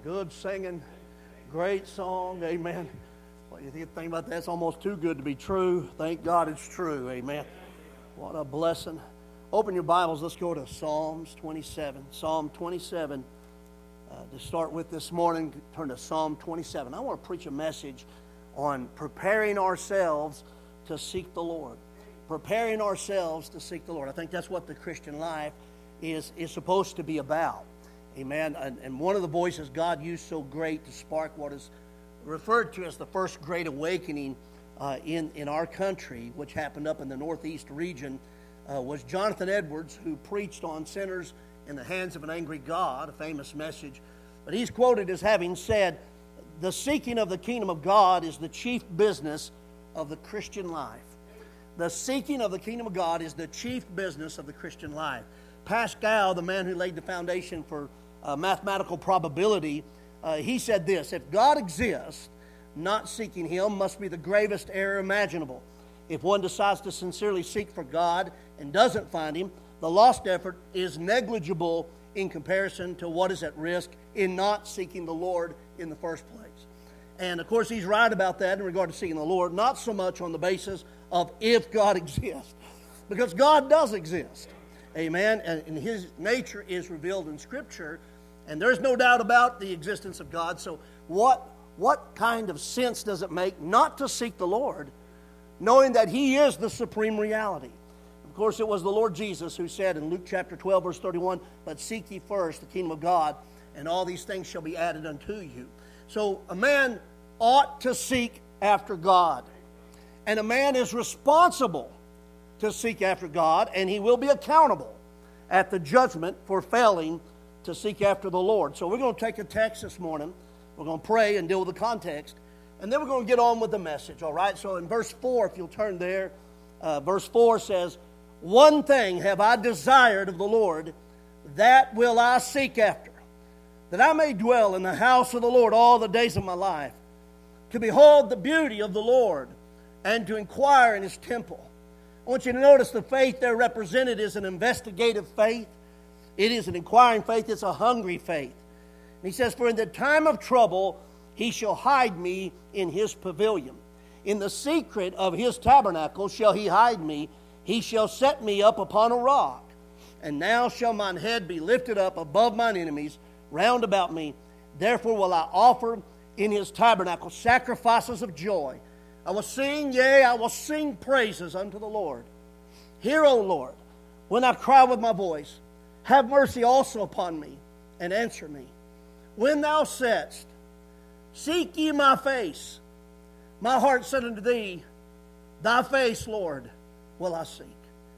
Good singing, great song, amen. Well, you think about that, it's almost too good to be true. Thank God it's true, amen. What a blessing. Open your Bibles, let's go to Psalms 27. Psalm 27, to start with this morning, turn to Psalm 27. I want to preach a message on preparing ourselves to seek the Lord. Preparing ourselves to seek the Lord. I think that's what the Christian life is supposed to be about. Amen. And one of the voices God used so great to spark what is referred to as the first great awakening in our country, which happened up in the northeast region, was Jonathan Edwards, who preached on sinners in the hands of an angry God, a famous message. But he's quoted as having said, "The seeking of the kingdom of God is the chief business of the Christian life." The seeking of the kingdom of God is the chief business of the Christian life. Pascal, the man who laid the foundation for mathematical probability, he said this: if God exists, not seeking Him must be the gravest error imaginable. If one decides to sincerely seek for God and doesn't find Him, the lost effort is negligible in comparison to what is at risk in not seeking the Lord in the first place. And of course, he's right about that in regard to seeking the Lord, not so much on the basis of if God exists, because God does exist. Amen. And His nature is revealed in Scripture, and there's no doubt about the existence of God. So what kind of sense does it make not to seek the Lord, knowing that He is the supreme reality? Of course, it was the Lord Jesus who said in Luke chapter 12, verse 31, "But seek ye first the kingdom of God, and all these things shall be added unto you." So a man ought to seek after God. And a man is responsible to seek after God, and he will be accountable at the judgment for failing to seek after the Lord. So we're going to take a text this morning. We're going to pray and deal with the context. And then we're going to get on with the message, all right? So in verse 4, if you'll turn there, verse 4 says, "One thing have I desired of the Lord, that will I seek after, that I may dwell in the house of the Lord all the days of my life, to behold the beauty of the Lord, and to inquire in His temple." I want you to notice the faith there represented is an investigative faith. It is an inquiring faith. It's a hungry faith. And he says, "For in the time of trouble He shall hide me in His pavilion. In the secret of His tabernacle shall He hide me. He shall set me up upon a rock. And now shall mine head be lifted up above mine enemies round about me. Therefore will I offer in His tabernacle sacrifices of joy. I will sing, yea, I will sing praises unto the Lord. Hear, O Lord, when I cry with my voice. Have mercy also upon me, and answer me. When thou saidst, Seek ye my face, my heart said unto thee, Thy face, Lord, will I seek."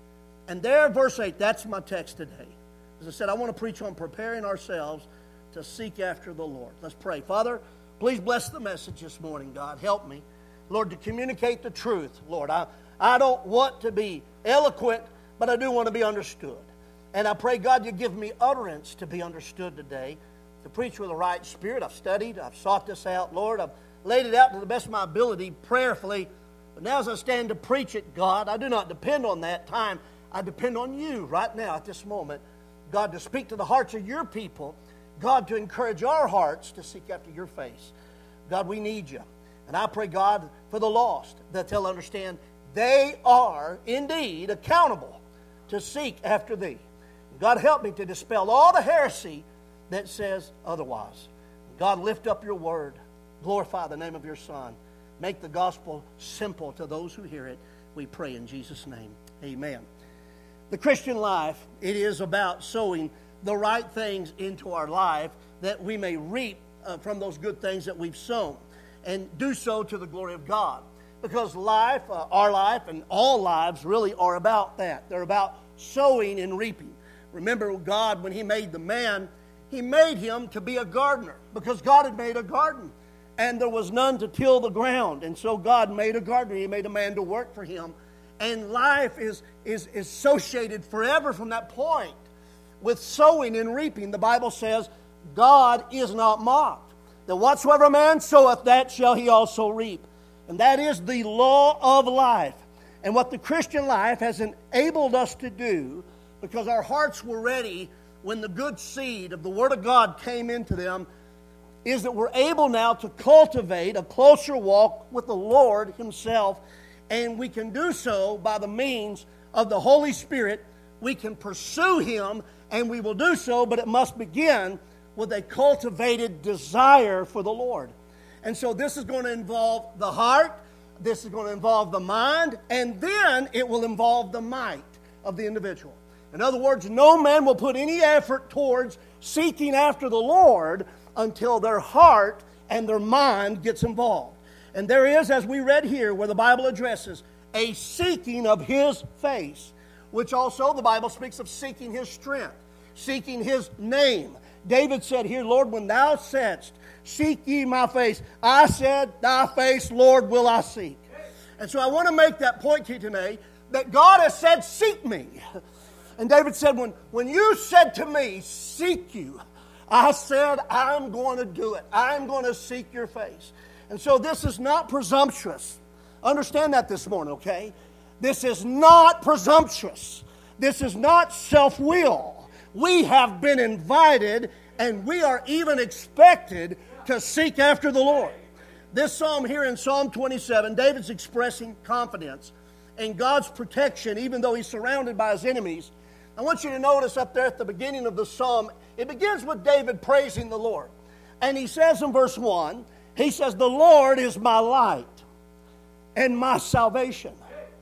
And there, verse 8, that's my text today. As I said, I want to preach on preparing ourselves to seek after the Lord. Let's pray. Father, please bless the message this morning, God. Help me, Lord, to communicate the truth. Lord, I don't want to be eloquent, but I do want to be understood. And I pray, God, you give me utterance to be understood today, to preach with the right spirit. I've studied, I've sought this out, Lord. I've laid it out to the best of my ability, prayerfully. But now as I stand to preach it, God, I do not depend on that time. I depend on you right now at this moment, God, to speak to the hearts of your people. God, to encourage our hearts to seek after your face. God, we need you. And I pray, God, for the lost, that they'll understand they are indeed accountable to seek after thee. God, help me to dispel all the heresy that says otherwise. God, lift up your word. Glorify the name of your Son. Make the gospel simple to those who hear it. We pray in Jesus' name. Amen. The Christian life, it is about sowing the right things into our life that we may reap from those good things that we've sown, and do so to the glory of God. Because life, our life, and all lives really are about that. They're about sowing and reaping. Remember, God, when He made the man, He made him to be a gardener, because God had made a garden, and there was none to till the ground. And so God made a gardener. He made a man to work for Him. And life is associated forever from that point with sowing and reaping. The Bible says, God is not mocked, that whatsoever a man soweth, that shall he also reap. And that is the law of life. And what the Christian life has enabled us to do, because our hearts were ready when the good seed of the Word of God came into them, is that we're able now to cultivate a closer walk with the Lord Himself, and we can do so by the means of the Holy Spirit. We can pursue Him, and we will do so, but it must begin with a cultivated desire for the Lord. And so this is going to involve the heart, this is going to involve the mind, and then it will involve the might of the individual. In other words, no man will put any effort towards seeking after the Lord until their heart and their mind gets involved. And there is, as we read here, where the Bible addresses, a seeking of His face, which also the Bible speaks of seeking His strength, seeking His name. David said here, Lord, when thou saidst, seek ye my face, I said, thy face, Lord, will I seek. And so I want to make that point to you today, that God has said, seek me. And David said, when you said to me, seek you, I said, I'm going to do it. I'm going to seek your face. And so this is not presumptuous. Understand that this morning, okay? This is not presumptuous. This is not self-will. We have been invited, and we are even expected to seek after the Lord. This psalm here in Psalm 27, David's expressing confidence in God's protection, even though he's surrounded by his enemies. I want you to notice up there at the beginning of the psalm, it begins with David praising the Lord. And he says in verse 1, he says, the Lord is my light and my salvation.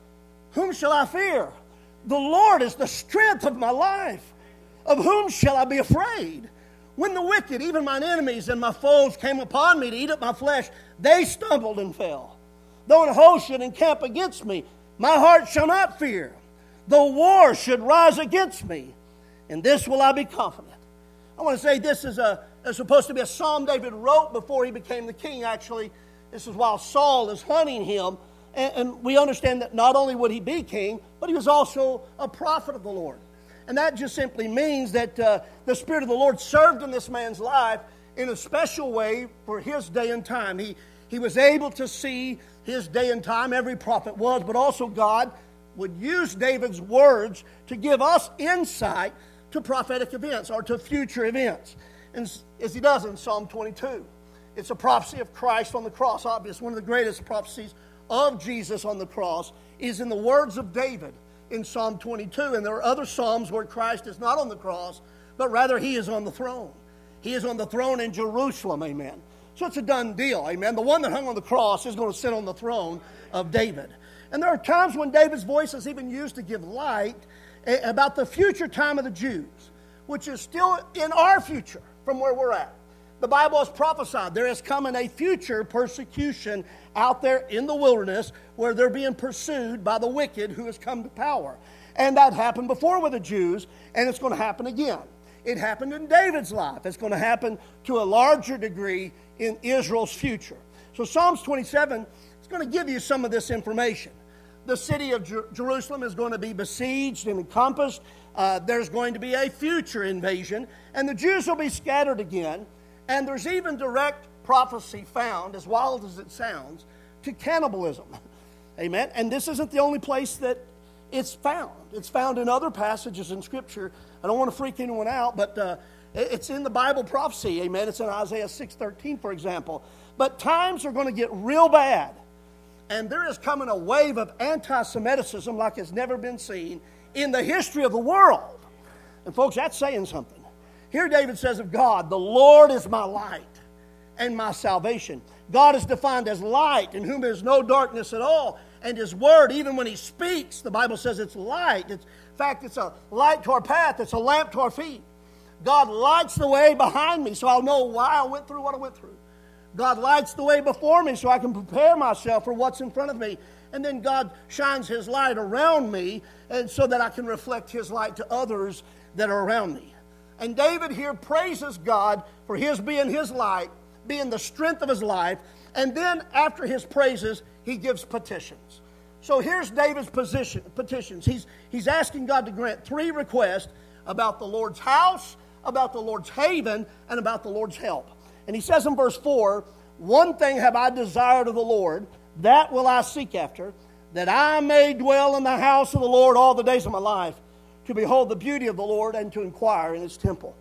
Whom shall I fear? The Lord is the strength of my life. Of whom shall I be afraid? When the wicked, even mine enemies and my foes, came upon me to eat up my flesh, they stumbled and fell. Though an host should encamp against me, my heart shall not fear. Though war should rise against me, in this will I be confident. I want to say this is supposed to be a psalm David wrote before he became the king. Actually, this is while Saul is hunting him. And we understand that not only would he be king, but he was also a prophet of the Lord. And that just simply means that the Spirit of the Lord served in this man's life in a special way for his day and time. He was able to see his day and time, every prophet was, but also God would use David's words to give us insight to prophetic events or to future events. And as he does in Psalm 22. It's a prophecy of Christ on the cross. Obviously, one of the greatest prophecies of Jesus on the cross is in the words of David in Psalm 22. And there are other Psalms where Christ is not on the cross, but rather He is on the throne. He is on the throne in Jerusalem, amen. So it's a done deal, amen. The one that hung on the cross is going to sit on the throne of David. And there are times when David's voice is even used to give light about the future time of the Jews, which is still in our future from where we're at. The Bible has prophesied there is coming a future persecution out there in the wilderness where they're being pursued by the wicked who has come to power. And that happened before with the Jews, and it's going to happen again. It happened in David's life. It's going to happen to a larger degree in Israel's future. So Psalms 27 is going to give you some of this information. The city of Jerusalem is going to be besieged and encompassed. There's going to be a future invasion, and the Jews will be scattered again. And there's even direct prophecy found, as wild as it sounds, to cannibalism. Amen? And this isn't the only place that it's found. It's found in other passages in Scripture. I don't want to freak anyone out, but it's in the Bible prophecy. Amen? It's in Isaiah 6:13, for example. But times are going to get real bad. And there is coming a wave of anti-Semitism like has never been seen in the history of the world. And folks, that's saying something. Here David says of God, the Lord is my light and my salvation. God is defined as light, in whom there is no darkness at all. And His Word, even when He speaks, the Bible says it's light. In fact, it's a light to our path. It's a lamp to our feet. God lights the way behind me so I'll know why I went through what I went through. God lights the way before me so I can prepare myself for what's in front of me. And then God shines His light around me and so that I can reflect His light to others that are around me. And David here praises God for His being His light, being the strength of his life. And then after his praises, he gives petitions. So here's David's petitions. He's asking God to grant 3 requests about the Lord's house, about the Lord's haven, and about the Lord's help. And he says in verse 4, one thing have I desired of the Lord, that will I seek after, that I may dwell in the house of the Lord all the days of my life, to behold the beauty of the Lord and to inquire in His temple.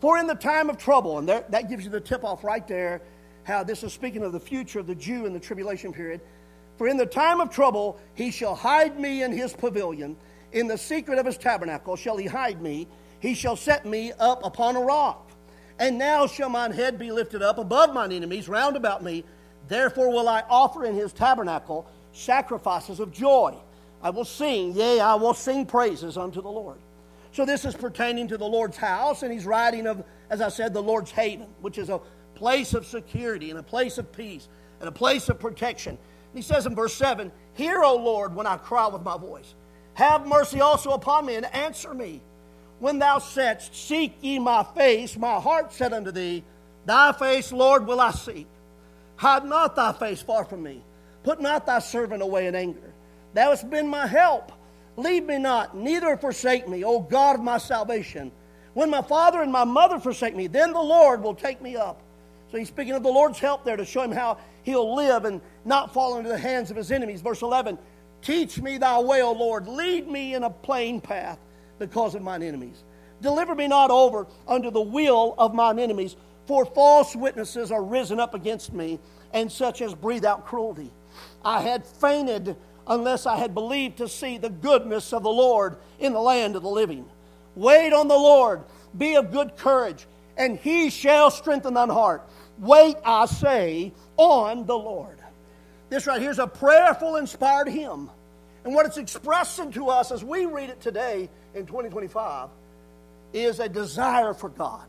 For in the time of trouble, and that gives you the tip-off right there, how this is speaking of the future of the Jew in the tribulation period. For in the time of trouble he shall hide me in his pavilion. In the secret of his tabernacle shall he hide me. He shall set me up upon a rock. And now shall mine head be lifted up above mine enemies round about me. Therefore will I offer in his tabernacle sacrifices of joy. I will sing, yea, I will sing praises unto the Lord. So this is pertaining to the Lord's house, and he's writing of, as I said, the Lord's haven, which is a place of security and a place of peace and a place of protection. And he says in verse 7, Hear, O Lord, when I cry with my voice. Have mercy also upon me, and answer me. When thou saidst, Seek ye my face, my heart said unto thee, Thy face, Lord, will I seek. Hide not thy face far from me. Put not thy servant away in anger. Thou hast been my help. Leave me not, neither forsake me, O God of my salvation. When my father and my mother forsake me, then the Lord will take me up. So he's speaking of the Lord's help there to show him how he'll live and not fall into the hands of his enemies. Verse 11, Teach me thy way, O Lord. Lead me in a plain path because of mine enemies. Deliver me not over unto the will of mine enemies, for false witnesses are risen up against me, and such as breathe out cruelty. I had fainted unless I had believed to see the goodness of the Lord in the land of the living. Wait on the Lord, be of good courage, and he shall strengthen thine heart. Wait, I say, on the Lord. This right here is a prayerful, inspired hymn. And what it's expressing to us as we read it today in 2025 is a desire for God.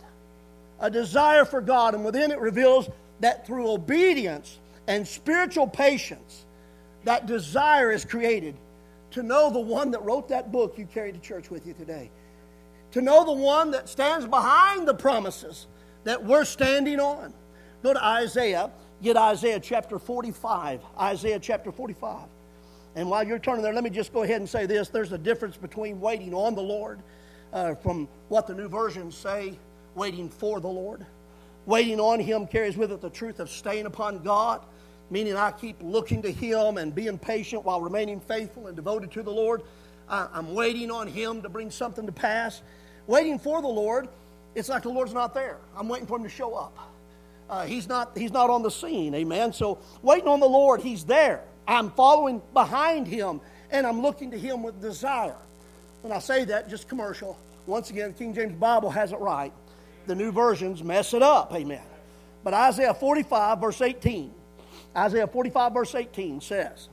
A desire for God, and within it reveals that through obedience and spiritual patience, that desire is created to know the one that wrote that book you carry to church with you today. To know the one that stands behind the promises that we're standing on. Go to Isaiah. Get Isaiah chapter 45. Isaiah chapter 45. And while you're turning there, let me just go ahead and say this. There's a difference between waiting on the Lord from what the new versions say, waiting for the Lord. Waiting on him carries with it the truth of staying upon God, meaning I keep looking to him and being patient while remaining faithful and devoted to the Lord. I'm waiting on him to bring something to pass. Waiting for the Lord, it's like the Lord's not there. I'm waiting for him to show up. He's not on the scene, amen? So waiting on the Lord, he's there. I'm following behind him, and I'm looking to him with desire. When I say that, just commercial. Once again, the King James Bible has it right. The new versions mess it up, amen. But Isaiah 45, verse 18. Isaiah 45, verse 18 says,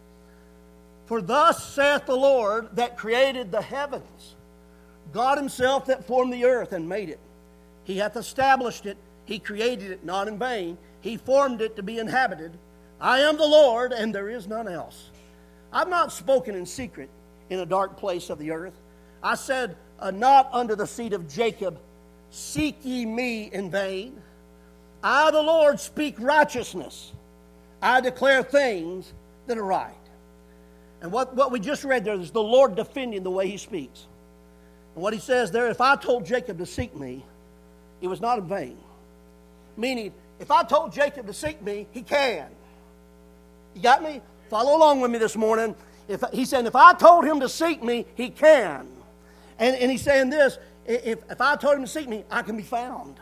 For thus saith the Lord that created the heavens, God himself that formed the earth and made it. He hath established it. He created it not in vain. He formed it to be inhabited. I am the Lord, and there is none else. I've not spoken in secret in a dark place of the earth. I said, not unto the seed of Jacob, Seek ye me in vain. I, the Lord, speak righteousness. I declare things that are right. And what we just read there is the Lord defending the way he speaks. And what he says there, if I told Jacob to seek me, it was not in vain. Meaning, if I told Jacob to seek me, he can. You got me? Follow along with me this morning. He's saying, if I told him to seek me, he can. And he's saying this, if I told him to seek me, I can be found.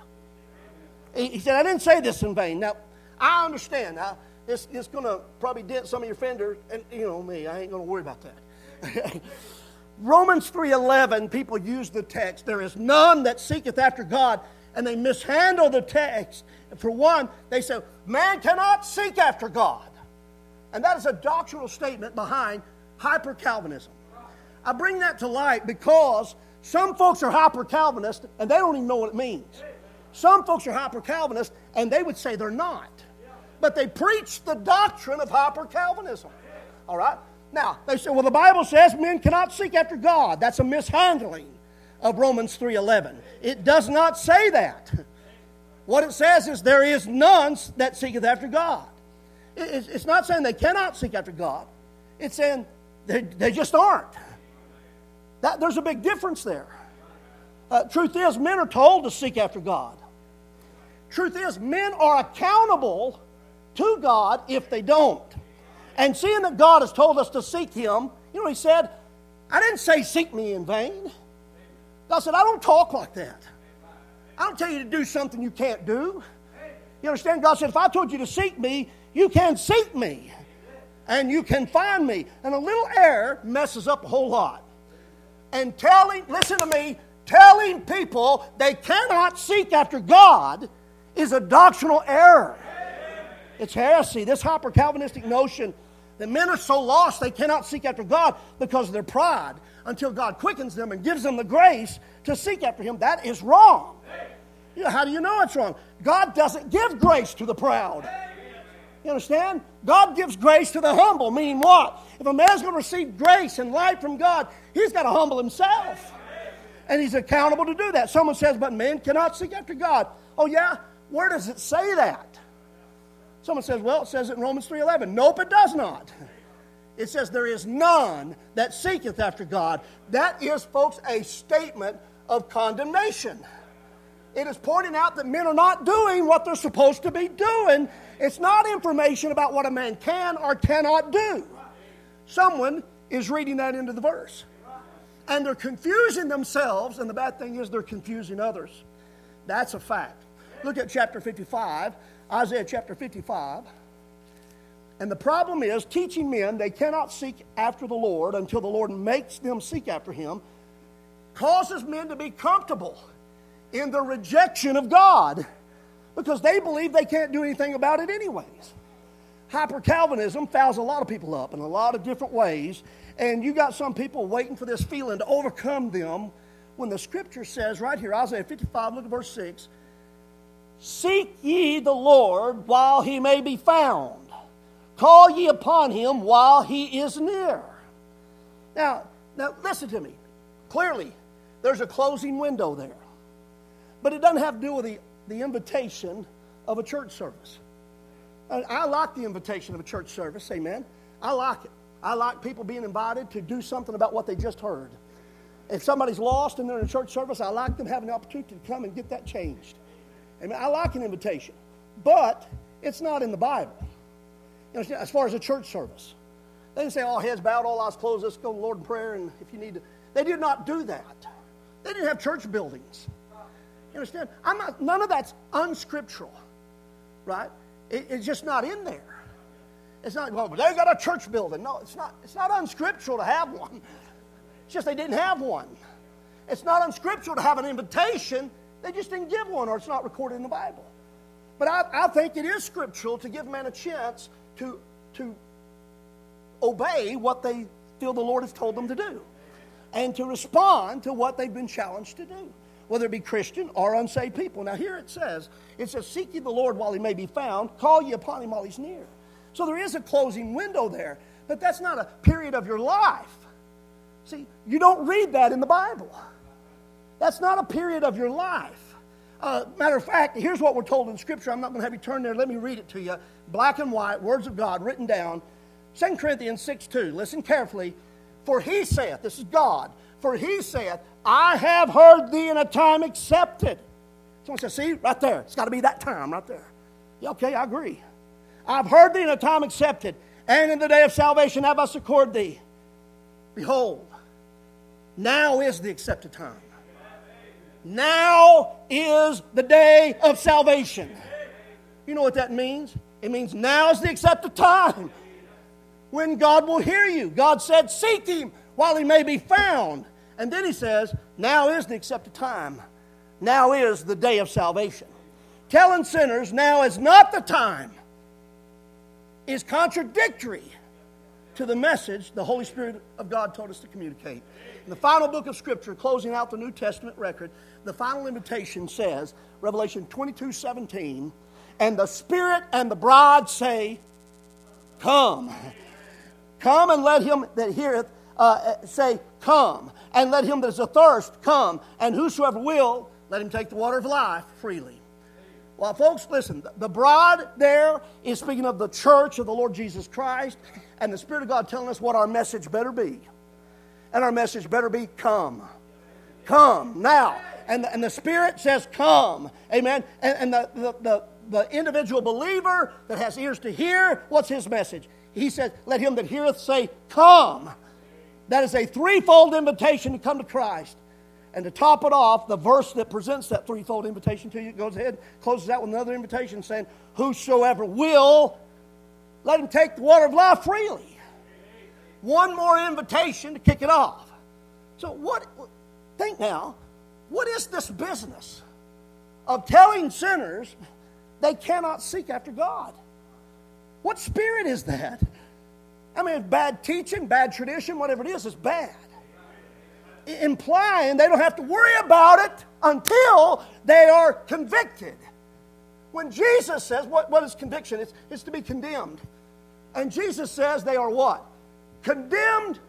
He said, I didn't say this in vain. Now, I understand. Now, it's going to probably dent some of your fenders, and you know me, I ain't going to worry about that. Romans 3:11, people use the text, there is none that seeketh after God, and they mishandle the text. For one, they say, man cannot seek after God. And that is a doctrinal statement behind hyper-Calvinism. I bring that to light because some folks are hyper-Calvinist, and they don't even know what it means. Some folks are hyper-Calvinist, and they would say they're not. But they preach the doctrine of hyper-Calvinism. All right? Now, they say, well, the Bible says men cannot seek after God. That's a mishandling of Romans 3:11. It does not say that. What it says is there is none that seeketh after God. It's not saying they cannot seek after God. It's saying they just aren't. There's a big difference there. Truth is, men are told to seek after God. Truth is, men are accountable to God if they don't. And seeing that God has told us to seek him, you know, he said, I didn't say seek me in vain. God said, I don't talk like that. I don't tell you to do something you can't do. You understand? God said, if I told you to seek me, you can seek me. And you can find me. And a little error messes up a whole lot. And listen to me, telling people they cannot seek after God is a doctrinal error. It's heresy. This hyper-Calvinistic notion that men are so lost they cannot seek after God because of their pride until God quickens them and gives them the grace to seek after Him. That is wrong. You know, how do you know it's wrong? God doesn't give grace to the proud. You understand? God gives grace to the humble, meaning what? If a man's going to receive grace and light from God, he's got to humble himself. And he's accountable to do that. Someone says, but men cannot seek after God. Oh yeah? Where does it say that? Someone says, well, it says it in Romans 3:11. Nope, it does not. It says there is none that seeketh after God. That is, folks, a statement of condemnation. It is pointing out that men are not doing what they're supposed to be doing. It's not information about what a man can or cannot do. Someone is reading that into the verse. And they're confusing themselves, and the bad thing is they're confusing others. That's a fact. Look at chapter 55, Isaiah chapter 55. And the problem is teaching men they cannot seek after the Lord until the Lord makes them seek after Him causes men to be comfortable in the rejection of God because they believe they can't do anything about it anyways. Hyper-Calvinism fouls a lot of people up in a lot of different ways, and you got some people waiting for this feeling to overcome them when the Scripture says right here, Isaiah 55, look at verse 6, seek ye the Lord while He may be found. Call ye upon Him while He is near. Now listen to me. Clearly, there's a closing window there. But it doesn't have to do with the invitation of a church service. I like the invitation of a church service, amen. I like it. I like people being invited to do something about what they just heard. If somebody's lost and they're in a church service, I like them having the opportunity to come and get that changed. Amen. I like an invitation. But it's not in the Bible. You know, as far as a church service. They didn't say, all heads bowed, all eyes closed, let's go to the Lord in prayer, and if you need to. They did not do that. They didn't have church buildings. You understand? None of that's unscriptural, right? It's just not in there. It's not, well, they got a church building. No, it's not. It's not unscriptural to have one. It's just they didn't have one. It's not unscriptural to have an invitation. They just didn't give one, or it's not recorded in the Bible. But I think it is scriptural to give men a chance to obey what they feel the Lord has told them to do, and to respond to what they've been challenged to do, whether it be Christian or unsaved people. Now here it says, seek ye the Lord while He may be found, call ye upon Him while He's near. So there is a closing window there, but that's not a period of your life. See, you don't read that in the Bible. That's not a period of your life. Matter of fact, here's what we're told in Scripture. I'm not going to have you turn there. Let me read it to you. Black and white, words of God written down. 2 Corinthians 6:2. Listen carefully. For He saith, this is God, for He saith, I have heard thee in a time accepted. Someone says, see, right there. It's got to be that time right there. Yeah, okay, I agree. I've heard thee in a time accepted, and in the day of salvation have I succored thee. Behold, now is the accepted time. Now is the day of salvation. You know what that means? It means now is the accepted time when God will hear you. God said, seek Him while He may be found. And then He says, now is the accepted time. Now is the day of salvation. Telling sinners now is not the time is contradictory to the message the Holy Spirit of God told us to communicate. In the final book of Scripture, closing out the New Testament record, the final invitation says, Revelation 22:17, and the Spirit and the bride say, come. Come, and let him that heareth say, come. And let him that is athirst come. And whosoever will, let him take the water of life freely. Well, folks, listen. The bride there is speaking of the church of the Lord Jesus Christ. And the Spirit of God telling us what our message better be. And our message better be, come. Come now. And the Spirit says, come. Amen. And the individual believer that has ears to hear, what's his message? He says, let him that heareth say, come. That is a threefold invitation to come to Christ. And to top it off, the verse that presents that threefold invitation to you goes ahead, closes out with another invitation saying, whosoever will, let him take the water of life freely. One more invitation to kick it off. So think now, what is this business of telling sinners they cannot seek after God? What spirit is that? I mean, it's bad teaching, bad tradition, whatever it is, it's bad. Implying they don't have to worry about it until they are convicted. When Jesus says, what is conviction? It's to be condemned. And Jesus says they are what? Condemned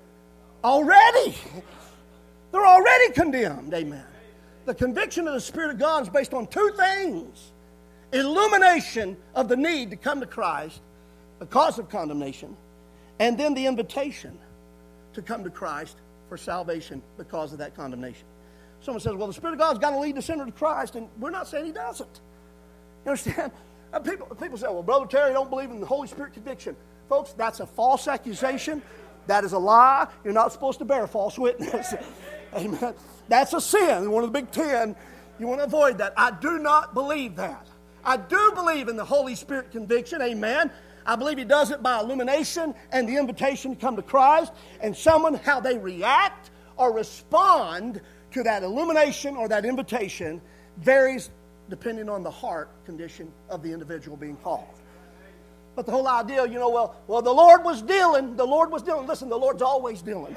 already. They're already condemned, amen. The conviction of the Spirit of God is based on two things. Illumination of the need to come to Christ because of condemnation, and then the invitation to come to Christ for salvation because of that condemnation. Someone says, well, the Spirit of God's got to lead the sinner to Christ, and we're not saying He doesn't. You understand? People say, well, Brother Terry, don't believe in the Holy Spirit conviction. Folks, that's a false accusation. That is a lie. You're not supposed to bear false witness. Amen. That's a sin. One of the big 10. You want to avoid that. I do not believe that. I do believe in the Holy Spirit conviction. Amen. I believe He does it by illumination and the invitation to come to Christ. And someone, how they react or respond to that illumination or that invitation varies depending on the heart condition of the individual being called. But the whole idea, well, the Lord was dealing. Listen, the Lord's always dealing.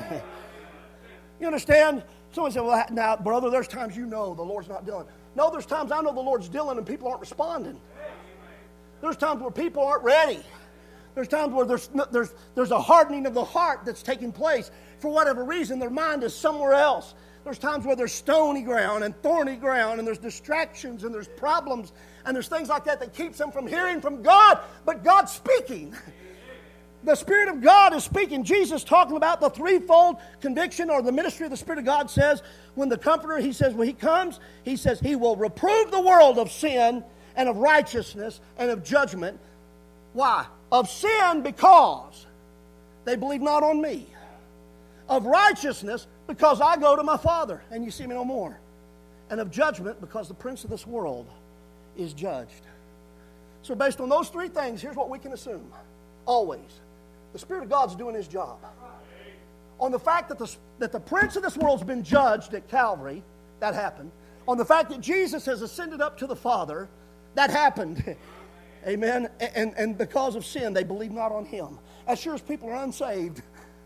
You understand? Someone said, well, now, brother, there's times the Lord's not dealing. No, there's times I know the Lord's dealing and people aren't responding. There's times where people aren't ready. There's times where there's a hardening of the heart that's taking place. For whatever reason, their mind is somewhere else. There's times where there's stony ground and thorny ground, and there's distractions and there's problems and there's things like that keeps them from hearing from God. But God's speaking. The Spirit of God is speaking. Jesus talking about the threefold conviction or the ministry of the Spirit of God says, when the Comforter, He says, when He comes, He says He will reprove the world of sin and of righteousness and of judgment. Why? Of sin because they believe not on me. Of righteousness because I go to my Father and you see me no more. And of judgment because the prince of this world is judged. So based on those three things, here's what we can assume. Always. The Spirit of God's doing His job. On the fact that the prince of this world's been judged at Calvary, that happened. On the fact that Jesus has ascended up to the Father, that happened. Amen. And because of sin, they believe not on Him. As sure as people are unsaved,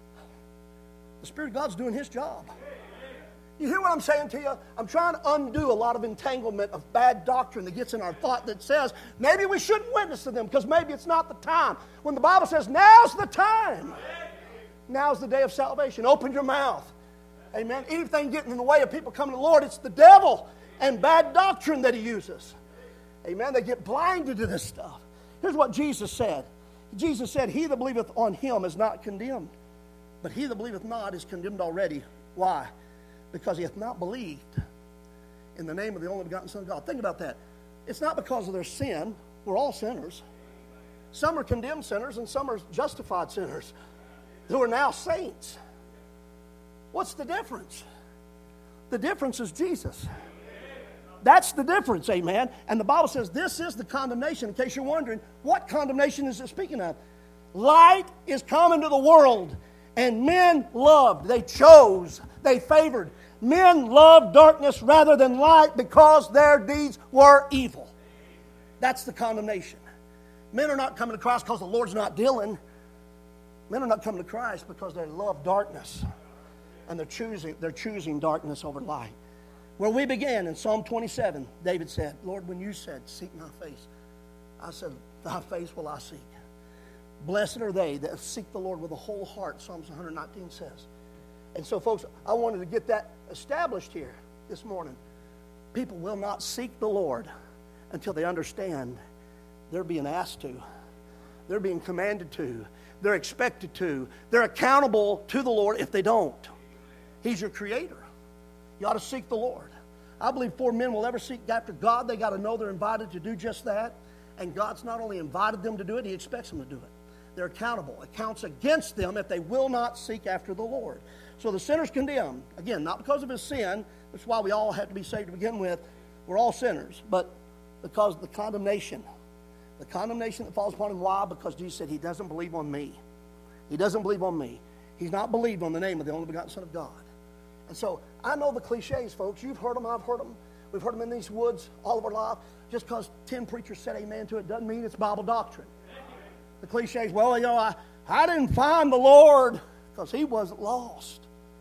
the Spirit of God's doing His job. You hear what I'm saying to you? I'm trying to undo a lot of entanglement of bad doctrine that gets in our thought that says maybe we shouldn't witness to them because maybe it's not the time. When the Bible says now's the time. Now's the day of salvation. Open your mouth. Amen. Anything getting in the way of people coming to the Lord, it's the devil and bad doctrine that he uses. Amen. They get blinded to this stuff. Here's what Jesus said. Jesus said, he that believeth on Him is not condemned, but he that believeth not is condemned already. Why? Because he hath not believed in the name of the only begotten Son of God. Think about that. It's not because of their sin. We're all sinners. Some are condemned sinners and some are justified sinners who are now saints. What's the difference? The difference is Jesus. That's the difference, amen. And the Bible says this is the condemnation. In case you're wondering, what condemnation is it speaking of? Light is come into the world, and men loved, they chose, they favored. Men loved darkness rather than light because their deeds were evil. That's the condemnation. Men are not coming to Christ because the Lord's not dealing. Men are not coming to Christ because they love darkness. And they're choosing darkness over light. Where we began in Psalm 27, David said, Lord, when you said, seek my face, I said, thy face will I seek. Blessed are they that seek the Lord with a whole heart, Psalms 119 says. And so, folks, I wanted to get that established here this morning. People will not seek the Lord until they understand they're being asked to. They're being commanded to. They're expected to. They're accountable to the Lord if they don't. He's your creator. You ought to seek the Lord. I believe before men will ever seek after God, they got to know they're invited to do just that. And God's not only invited them to do it, He expects them to do it. They're accountable. It counts against them if they will not seek after the Lord. So the sinner's condemned. Again, not because of his sin. That's why we all have to be saved to begin with. We're all sinners. But because of the condemnation. The condemnation that falls upon him. Why? Because Jesus said he doesn't believe on me. He doesn't believe on me. He's not believed on the name of the only begotten Son of God. And so I know the cliches, folks. You've heard them. I've heard them. We've heard them in these woods all of our life. Just because 10 preachers said amen to it doesn't mean it's Bible doctrine. The cliches, well, you know, I didn't find the Lord because he wasn't lost.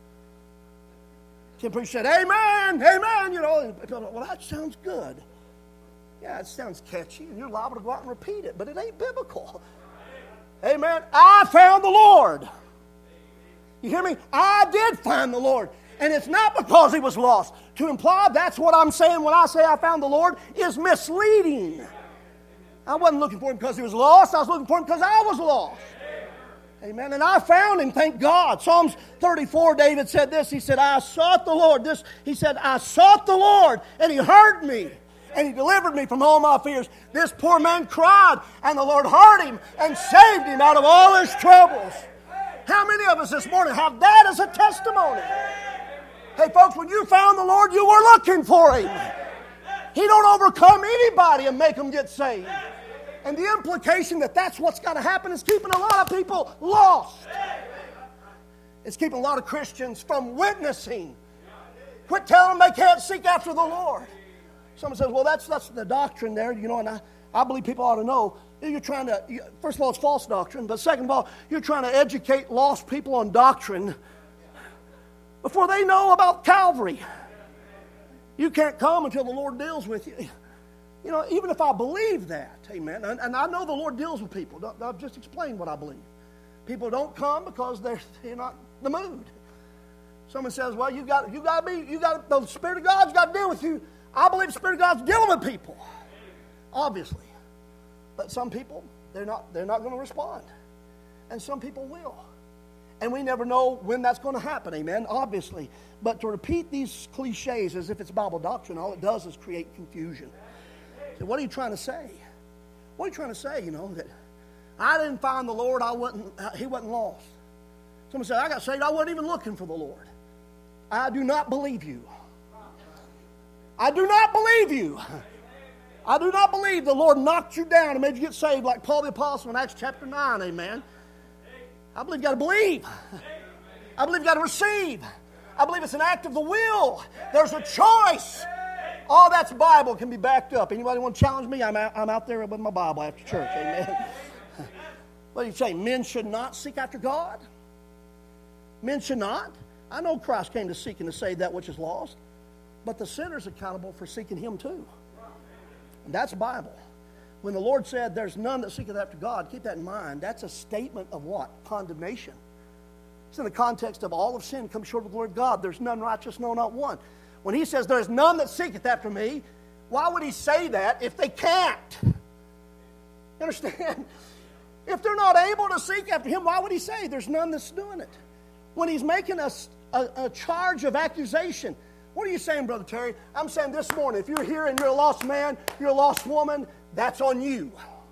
10 preachers said, amen, amen, you know. And people go, well, that sounds good. Yeah, it sounds catchy, and you're liable to go out and repeat it, but it ain't biblical. Amen. I found the Lord. You hear me? I did find the Lord. And it's not because he was lost. To imply that's what I'm saying when I say I found the Lord is misleading. I wasn't looking for him because he was lost. I was looking for him because I was lost. Amen. And I found him, thank God. Psalms 34, David said this. He said, I sought the Lord. He said, I sought the Lord, and he heard me, and he delivered me from all my fears. This poor man cried, and the Lord heard him and saved him out of all his troubles. How many of us this morning have that as a testimony? Hey, folks, when you found the Lord, you were looking for him. He don't overcome anybody and make them get saved. And the implication that that's what's got to happen is keeping a lot of people lost. It's keeping a lot of Christians from witnessing. Quit telling them they can't seek after the Lord. Someone says, well, that's the doctrine there, you know, and I believe people ought to know. You're trying to, first of all, it's false doctrine, but second of all, you're trying to educate lost people on doctrine before they know about Calvary. You can't come until the Lord deals with you. You know, even if I believe that, amen, and I know the Lord deals with people. I've just explained what I believe. People don't come because they're not in the mood. Someone says, well, the Spirit of God's got to deal with you. I believe the Spirit of God's dealing with people, obviously. But some people, they're not going to respond. And some people will. And we never know when that's going to happen, amen, obviously. But to repeat these cliches as if it's Bible doctrine, all it does is create confusion. So what are you trying to say? What are you trying to say, you know, that I didn't find the Lord, he wasn't lost. Someone said, I got saved, I wasn't even looking for the Lord. I do not believe you. I do not believe you. I do not believe the Lord knocked you down and made you get saved like Paul the Apostle in Acts chapter 9, amen. I believe you got to believe. I believe you got to receive. I believe it's an act of the will. There's a choice. All that's Bible can be backed up. Anybody want to challenge me? I'm out there with my Bible after church, amen. What do you say? Men should not seek after God? Men should not? I know Christ came to seek and to save that which is lost, but the sinner's accountable for seeking him too. And that's Bible. When the Lord said, there's none that seeketh after God, keep that in mind. That's a statement of what? Condemnation. It's in the context of all of sin come short of the glory of God. There's none righteous, no, not one. When he says, there's none that seeketh after me, why would he say that if they can't? You understand? If they're not able to seek after him, why would he say there's none that's doing it? When he's making a charge of accusation, what are you saying, Brother Terry? I'm saying this morning, if you're here and you're a lost man, you're a lost woman, that's on you.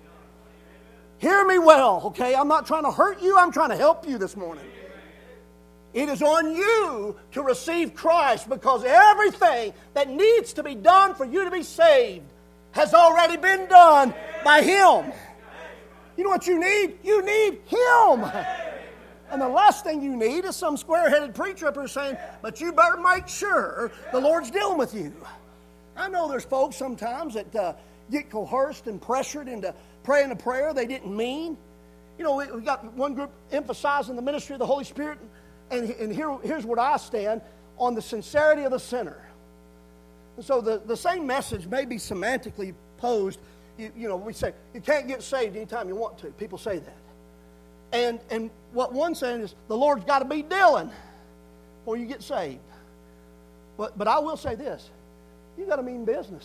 Hear me well, okay? I'm not trying to hurt you. I'm trying to help you this morning. It is on you to receive Christ because everything that needs to be done for you to be saved has already been done by him. You know what you need? You need him. And the last thing you need is some square-headed preacher up here saying, but you better make sure the Lord's dealing with you. I know there's folks sometimes that get coerced and pressured into praying a prayer they didn't mean. You know, we got one group emphasizing the ministry of the Holy Spirit, and here's where I stand on the sincerity of the sinner. And so the same message may be semantically posed. You know, we say, you can't get saved anytime you want to. People say that. And what one's saying is, the Lord's got to be dealing before you get saved. But I will say this. You got to mean business.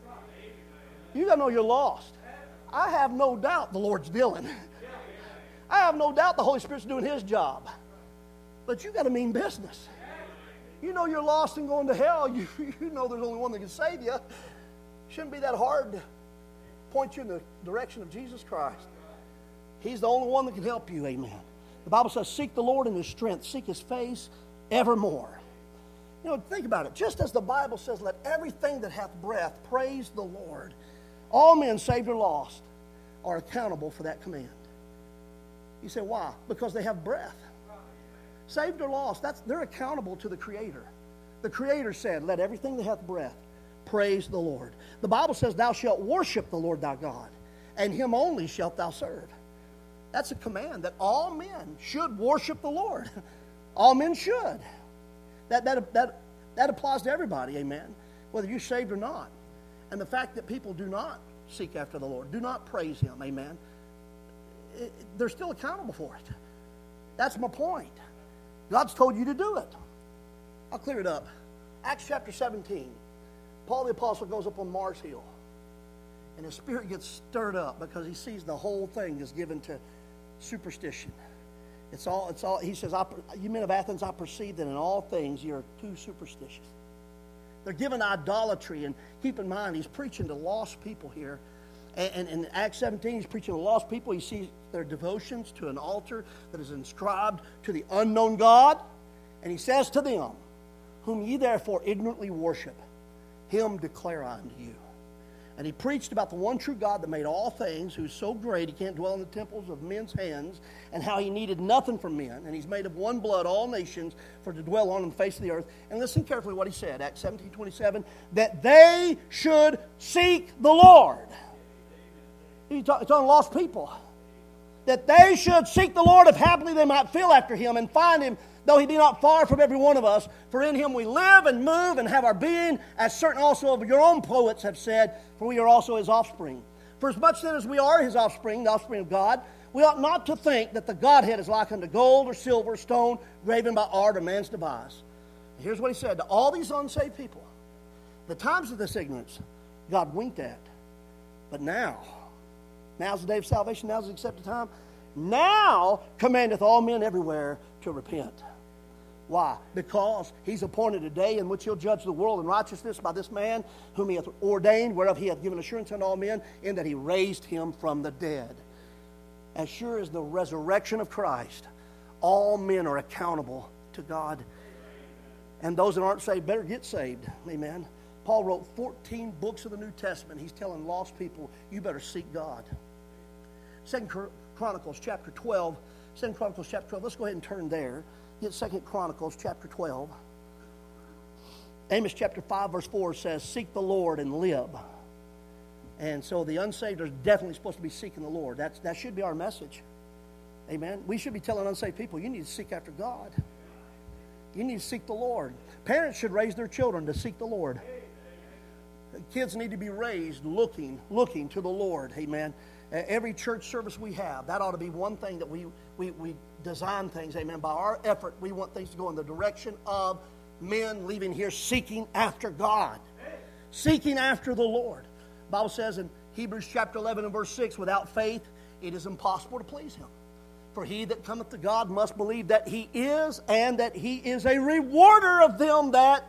You got to know you're lost. I have no doubt the Lord's dealing. I have no doubt the Holy Spirit's doing his job. But you got to mean business. You know you're lost and going to hell. You know there's only one that can save you. Shouldn't be that hard to point you in the direction of Jesus Christ. He's the only one that can help you, amen. The Bible says, seek the Lord in His strength. Seek His face evermore. You know, think about it. Just as the Bible says, let everything that hath breath praise the Lord. All men, saved or lost, are accountable for that command. You say, why? Because they have breath. Saved or lost, they're accountable to the Creator. The Creator said, let everything that hath breath praise the Lord. The Bible says, thou shalt worship the Lord thy God, and Him only shalt thou serve. That's a command that all men should worship the Lord. All men should. That applies to everybody, amen, whether you're saved or not. And the fact that people do not seek after the Lord, do not praise Him, amen, they're still accountable for it. That's my point. God's told you to do it. I'll clear it up. Acts chapter 17. Paul the Apostle goes up on Mars Hill, and his spirit gets stirred up because he sees the whole thing is given to superstition. It's all. He says, you men of Athens, I perceive that in all things you're too superstitious. They're given idolatry, and keep in mind, he's preaching to lost people here. And in Acts 17, he's preaching to lost people. He sees their devotions to an altar that is inscribed to the unknown God. And he says to them, whom ye therefore ignorantly worship, Him declare I unto you. And he preached about the one true God that made all things, who's so great he can't dwell in the temples of men's hands, and how He needed nothing from men. And He's made of one blood all nations for to dwell on the face of the earth. And listen carefully what he said, Acts 17:27, that they should seek the Lord. He's talking to lost people. That they should seek the Lord, if haply they might feel after Him and find Him, though He be not far from every one of us. For in Him we live and move and have our being, as certain also of your own poets have said, for we are also His offspring. For as much then as we are His offspring, the offspring of God, we ought not to think that the Godhead is like unto gold or silver or stone, graven by art or man's device. And here's what he said to all these unsaved people. The times of this ignorance God winked at. But now's the day of salvation, now's the accepted time. Now commandeth all men everywhere to repent. Why? Because He's appointed a day in which He'll judge the world in righteousness by this man whom He hath ordained, whereof He hath given assurance unto all men, in that He raised Him from the dead. As sure as the resurrection of Christ, all men are accountable to God. And those that aren't saved better get saved. Amen. Paul wrote 14 books of the New Testament. He's telling lost people, you better seek God. 2 Chronicles chapter 12. 2 Chronicles chapter 12. Let's go ahead and turn there. Get 2 Chronicles chapter 12. Amos chapter 5 verse 4 says, seek the Lord and live. And so the unsaved are definitely supposed to be seeking the Lord. That should be our message. Amen. We should be telling unsaved people, you need to seek after God. You need to seek the Lord. Parents should raise their children to seek the Lord. Kids need to be raised looking to the Lord. Amen. Every church service we have, that ought to be one thing that we design things. Amen. By our effort, we want things to go in the direction of men leaving here seeking after God. Seeking after the Lord. The Bible says in Hebrews chapter 11 and verse 6, without faith it is impossible to please Him. For he that cometh to God must believe that He is, and that He is a rewarder of them that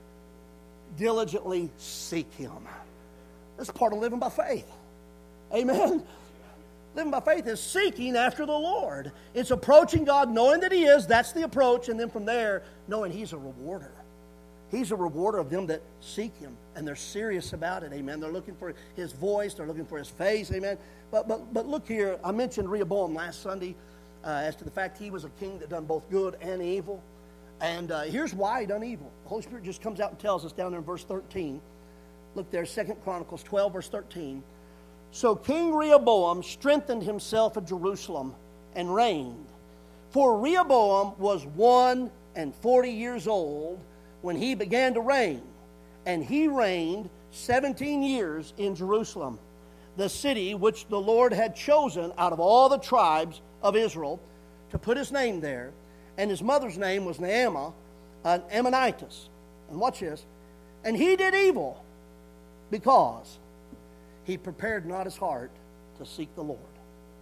diligently seek Him. That's part of living by faith. Amen. Living by faith is seeking after the Lord. It's approaching God knowing that He is. That's the approach. And then from there, knowing He's a rewarder. He's a rewarder of them that seek Him. And they're serious about it. Amen. They're looking for His voice. They're looking for His face. Amen. But look here. I mentioned Rehoboam last Sunday as to the fact he was a king that done both good and evil. And here's why he done evil. The Holy Spirit just comes out and tells us down there in verse 13. Look there, 2 Chronicles 12, verse 13. So King Rehoboam strengthened himself at Jerusalem and reigned. For Rehoboam was 41 years old when he began to reign. And he reigned 17 years in Jerusalem, the city which the Lord had chosen out of all the tribes of Israel to put His name there. And his mother's name was Naamah, an Ammonitess. And watch this. And he did evil because he prepared not his heart to seek the Lord.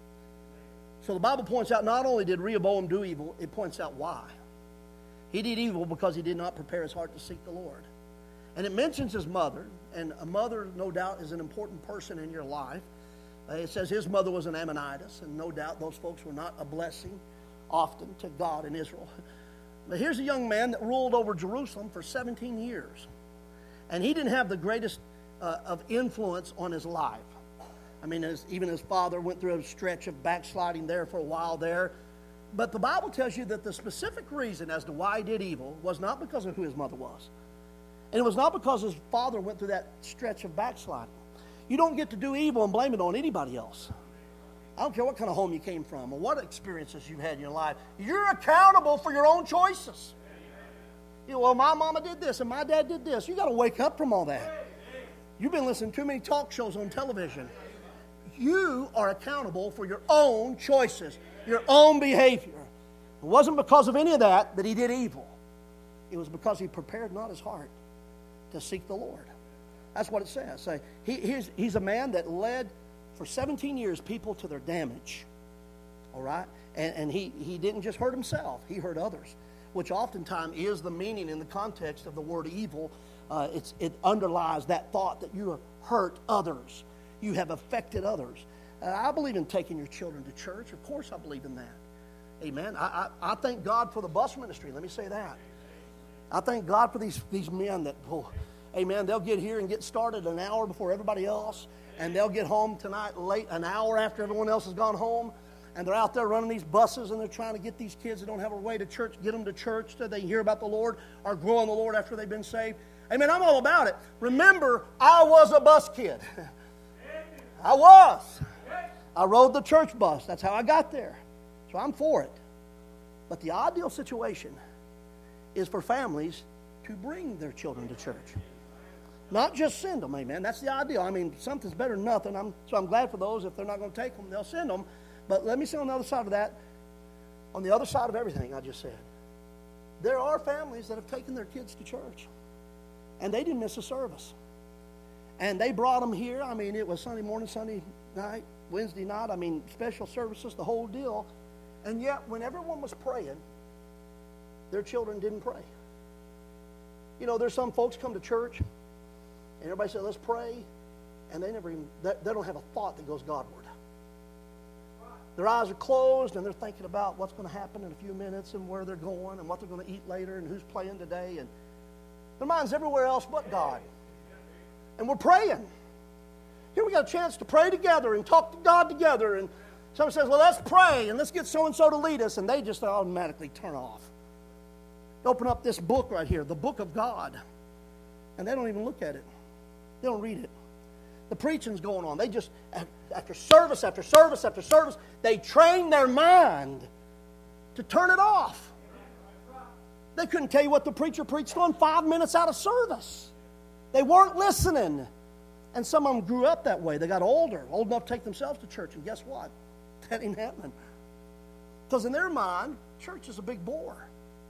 So the Bible points out not only did Rehoboam do evil, it points out why. He did evil because he did not prepare his heart to seek the Lord. And it mentions his mother. And a mother, no doubt, is an important person in your life. It says his mother was an Ammonitess, and no doubt those folks were not a blessing often to God in Israel. But here's a young man that ruled over Jerusalem for 17 years. And he didn't have the greatest of influence on his life. I mean, even his father went through a stretch of backsliding there for a while there. But the Bible tells you that the specific reason as to why he did evil was not because of who his mother was. And it was not because his father went through that stretch of backsliding. You don't get to do evil and blame it on anybody else. I don't care what kind of home you came from or what experiences you've had in your life. You're accountable for your own choices. You know, well, my mama did this and my dad did this. You got to wake up from all that. You've been listening to too many talk shows on television. You are accountable for your own choices, your own behavior. It wasn't because of any of that he did evil. It was because he prepared not his heart to seek the Lord. That's what it says. So he's a man that led for 17 years people to their damage. All right? And he didn't just hurt himself. He hurt others, which oftentimes is the meaning in the context of the word evil. It underlies that thought that you have hurt others. You have affected others. I believe in taking your children to church. Of course I believe in that. Amen. I thank God for the bus ministry. Let me say that. I thank God for these men that, amen, they'll get here and get started an hour before everybody else. And they'll get home tonight late, an hour after everyone else has gone home. And they're out there running these buses, and they're trying to get these kids that don't have a way to church, get them to church so they hear about the Lord or grow in the Lord after they've been saved. Amen, I'm all about it. Remember, I was a bus kid. I was. I rode the church bus. That's how I got there. So I'm for it. But the ideal situation is for families to bring their children to church. Not just send them, amen. That's the ideal. I mean, something's better than nothing. So I'm glad for those. If they're not going to take them, they'll send them. But let me say on the other side of that, on the other side of everything I just said, there are families that have taken their kids to church, and they didn't miss a service. And they brought them here. I mean, it was Sunday morning, Sunday night, Wednesday night. I mean, special services, the whole deal. And yet, when everyone was praying, their children didn't pray. You know, there's some folks come to church, and everybody says, let's pray. And they don't have a thought that goes Godward. Their eyes are closed, and they're thinking about what's going to happen in a few minutes and where they're going and what they're going to eat later and who's playing today. And their mind's everywhere else but God. And we're praying. Here we got a chance to pray together and talk to God together. And someone says, well, let's pray, and let's get so-and-so to lead us. And they just automatically turn off. Open up this book right here, the book of God. And they don't even look at it. They don't read it. The preaching's going on. They just, after service after service after service, they train their mind to turn it off. They couldn't tell you what the preacher preached on 5 minutes out of service. They weren't listening. And some of them grew up that way. They got old enough to take themselves to church. And guess what? That ain't happening. Because in their mind, church is a big bore.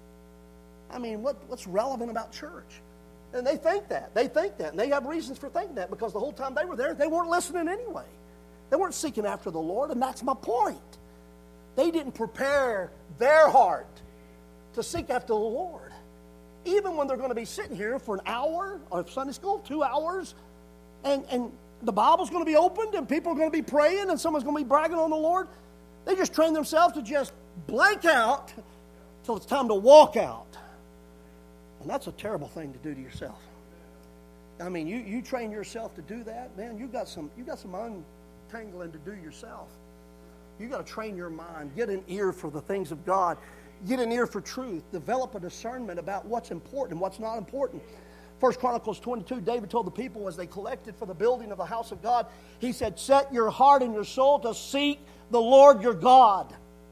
I mean, what's relevant about church? And they think that. And they have reasons for thinking that because the whole time they were there, they weren't listening anyway. They weren't seeking after the Lord, and that's my point. They didn't prepare their heart to seek after the Lord. Even when they're going to be sitting here for an hour of Sunday school, 2 hours, and the Bible's going to be opened, and people are going to be praying, and someone's going to be bragging on the Lord, they just train themselves to just blank out till it's time to walk out. And that's a terrible thing to do to yourself. I mean, you train yourself to do that, man, you got some untangling to do yourself. You got to train your mind, get an ear for the things of God, get an ear for truth, develop a discernment about what's important and what's not important. 1 Chronicles 22, David told the people as they collected for the building of the house of God, he said, set your heart and your soul to seek the Lord your God.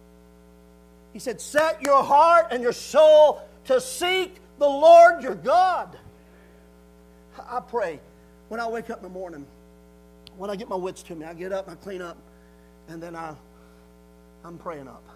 He said, set your heart and your soul to seek the Lord your God. I pray when I wake up in the morning, when I get my wits to me, I get up and I clean up, and then I'm praying up.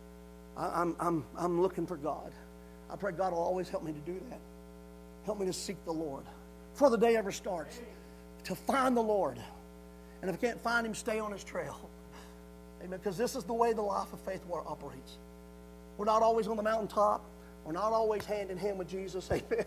I'm looking for God. I pray God will always help me to do that. Help me to seek the Lord before the day ever starts, to find the Lord. And if I can't find Him, stay on His trail. Amen. Because this is the way the life of faith operates. We're not always on the mountaintop. We're not always hand in hand with Jesus. Amen.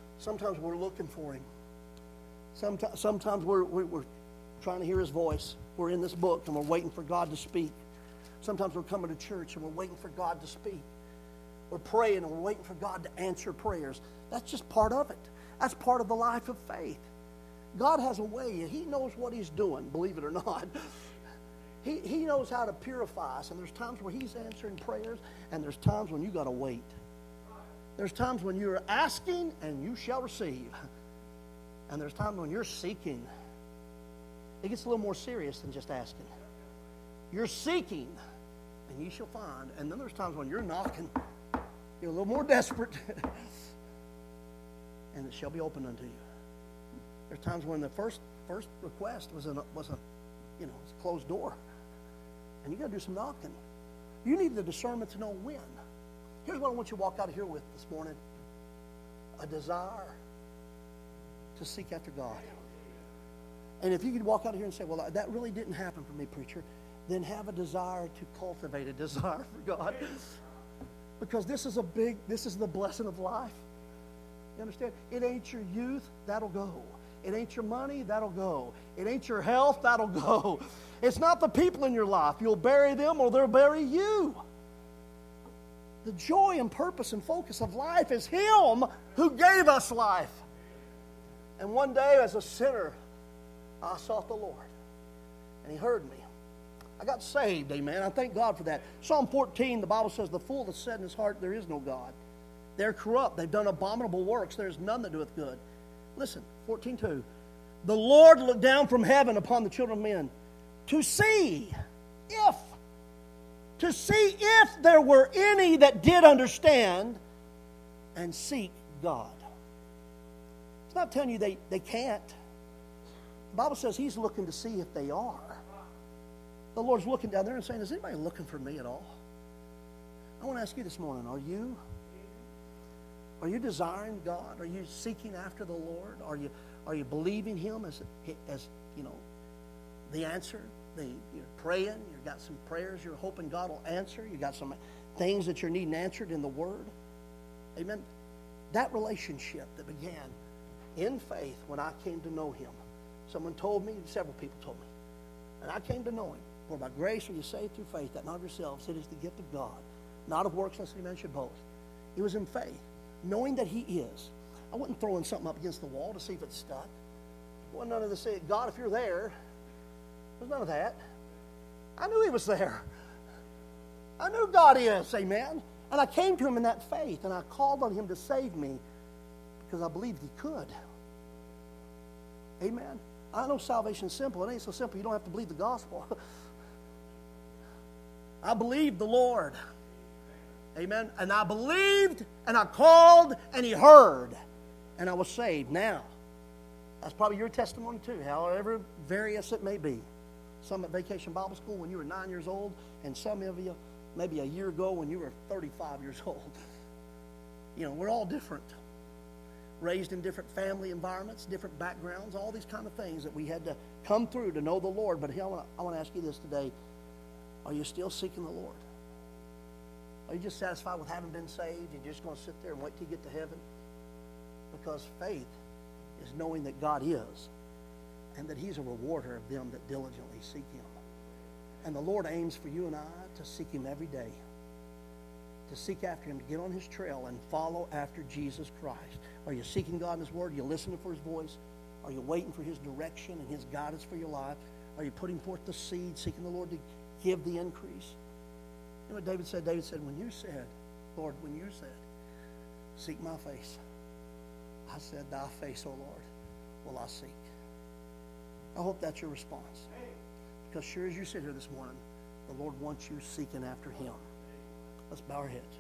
Sometimes we're looking for Him. Sometimes we're trying to hear His voice. we're in this book and we're waiting for God to speak. Sometimes we're coming to church and we're waiting for God to speak. We're praying and we're waiting for God to answer prayers. That's just part of it. That's part of the life of faith. God has a way. He knows what He's doing, believe it or not. He knows how to purify us. And there's times where He's answering prayers, and there's times when you got to wait. There's times when you're asking and you shall receive. And there's times when you're seeking. It gets a little more serious than just asking. You're seeking and you shall find. And then there's times when you're knocking. You're a little more desperate. And it shall be opened unto you. There's times when the first request was a closed door. And you got to do some knocking. You need the discernment to know when. Here's what I want you to walk out of here with this morning. A desire to seek after God. And if you could walk out of here and say, well, that really didn't happen for me, preacher, then have a desire to cultivate a desire for God. Because this is the blessing of life. You understand? It ain't your youth, that'll go. It ain't your money, that'll go. It ain't your health, that'll go. It's not the people in your life. You'll bury them or they'll bury you. The joy and purpose and focus of life is Him who gave us life. And one day as a sinner, I sought the Lord. And He heard me. I got saved, amen. I thank God for that. Psalm 14, the Bible says, the fool that said in his heart, there is no God. They're corrupt. They've done abominable works. There is none that doeth good. Listen, 14:2. The Lord looked down from heaven upon the children of men to see if there were any that did understand and seek God. It's not telling you they can't. The Bible says He's looking to see if they are. The Lord's looking down there and saying, is anybody looking for me at all? I want to ask you this morning, are you? Are you desiring God? Are you seeking after the Lord? Are you believing Him as the answer? You're praying. You've got some prayers you're hoping God will answer. You've got some things that you're needing answered in the Word. Amen. That relationship that began in faith when I came to know Him. Someone told me, several people told me, and I came to know Him. For by grace are you saved through faith, that not of yourselves, it is the gift of God, not of works, lest any man should boast. It was in faith, knowing that He is. I wasn't throwing something up against the wall to see if it stuck. There wasn't none of this saying, God, if you're there. There's none of that. I knew He was there. I knew God is, amen. And I came to Him in that faith, and I called on Him to save me because I believed He could. Amen. I know salvation's simple. It ain't so simple. You don't have to believe the gospel. I believed the Lord. Amen. And I believed, and I called, and He heard. And I was saved. Now, that's probably your testimony too, however various it may be. Some at Vacation Bible School when you were 9 years old, and some of you maybe a year ago when you were 35 years old. You know, we're all different. Raised in different family environments, different backgrounds, all these kind of things that we had to come through to know the Lord. But I want to ask you this today. Are you still seeking the Lord? Are you just satisfied with having been saved? You're just going to sit there and wait till you get to heaven? Because faith is knowing that God is and that He's a rewarder of them that diligently seek Him. And the Lord aims for you and I to seek Him every day, to seek after Him, to get on His trail and follow after Jesus Christ. Are you seeking God in His Word? Are you listening for His voice? Are you waiting for His direction and His guidance for your life? Are you putting forth the seed, seeking the Lord to give the increase? You know what David said? David said, when you said, Lord, when you said, seek my face, I said, thy face, O Lord, will I seek. I hope that's your response. Because sure as you sit here this morning, the Lord wants you seeking after Him. Let's bow our heads.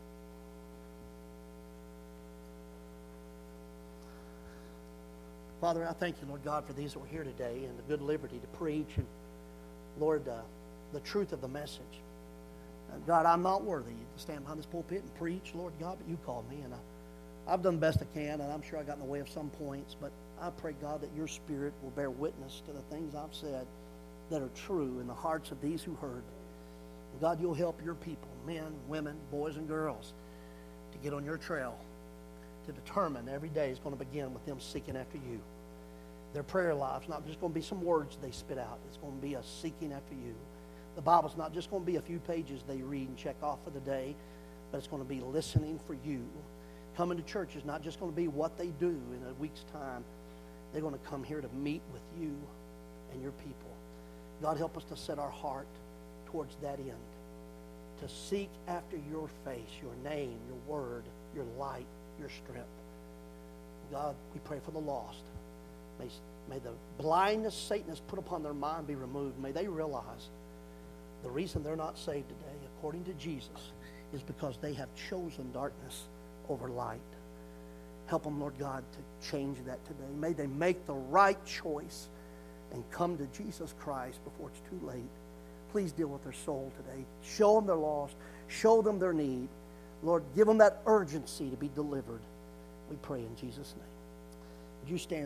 Father, I thank you, Lord God, for these that were here today and the good liberty to preach and, Lord, the truth of the message. God, I'm not worthy to stand behind this pulpit and preach, Lord God, but you called me, and I've done the best I can, and I'm sure I got in the way of some points, but I pray, God, that your Spirit will bear witness to the things I've said that are true in the hearts of these who heard. And God, you'll help your people, men, women, boys, and girls, to get on your trail, to determine every day is going to begin with them seeking after you. Their prayer life's not just going to be some words they spit out. It's going to be a seeking after you. The Bible's not just going to be a few pages they read and check off for the day, but it's going to be listening for you. Coming to church is not just going to be what they do in a week's time. They're going to come here to meet with you and your people. God, help us to set our heart towards that end, to seek after your face, your name, your word, your light, your strength. God, we pray for the lost. May the blindness Satan has put upon their mind be removed. May they realize the reason they're not saved today, according to Jesus, is because they have chosen darkness over light. Help them, Lord God, to change that today. May they make the right choice and come to Jesus Christ before it's too late. Please deal with their soul today. Show them they're lost. Show them their need. Lord, give them that urgency to be delivered. We pray in Jesus' name. Would you stand?